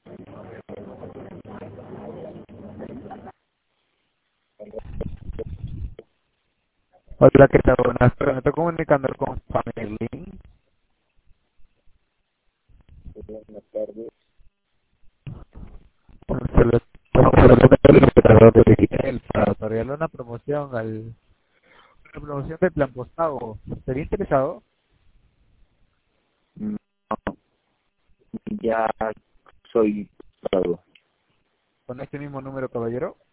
Hola, ¿qué tal? Buenas tardes. Me estoy comunicando con Family. Buenas tardes. Se lo estamos hablando del operador de digital para otorgarle una promoción de plan postpago. ¿Estaría interesado? No, ya soy pago. Con este mismo número, caballero.